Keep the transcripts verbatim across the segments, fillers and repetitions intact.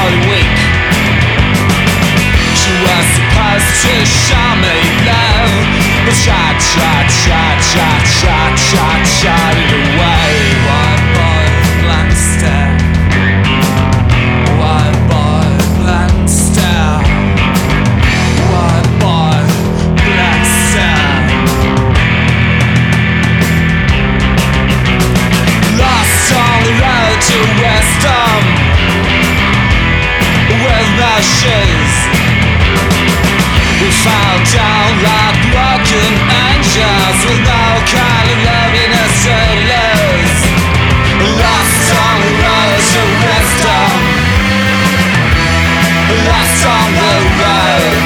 Holy Week. She was supposed to show me love, but shot, shot, shot, shot, shot, shot, shot it away. White boy, blank stare. White boy, blank stare. White boy, blank stare. Lost on the road to Westham with no shoes. We fell down like broken angels with no kind of loveliness to lose. Lost on the road to Westham. Lost on the road.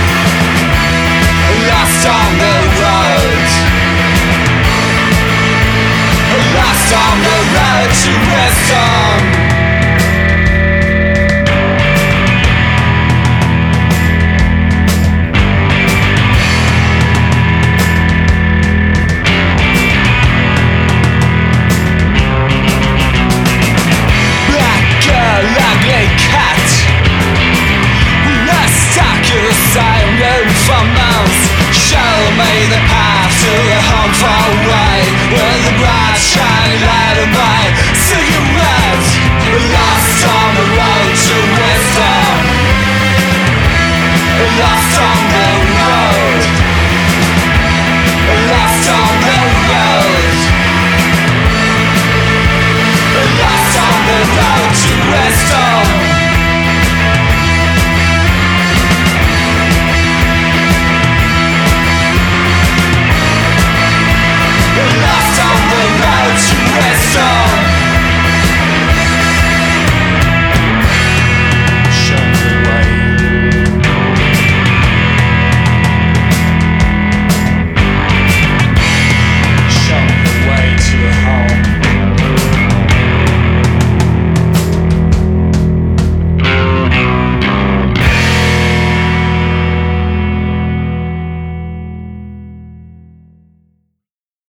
Lost on the road. Lost on the road to Westham.